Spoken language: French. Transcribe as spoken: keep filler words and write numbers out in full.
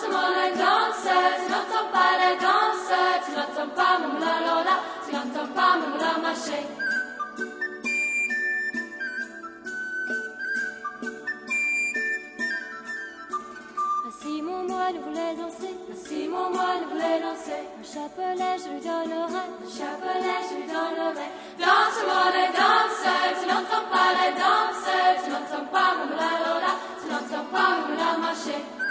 Danse-moi la danse, tu n'entends pas la danse, tu n'entends pas mon la la la, tu n'entends pas mon la marcher. Si mon moine voulait danser, Si mon moine voulait danser, un chapelet je lui donnerais, un chapelet je lui donnerais. Danse-moi la danse, tu n'entends pas la danse, tu n'entends pas mon la la la, tu n'entends pas mon la marcher.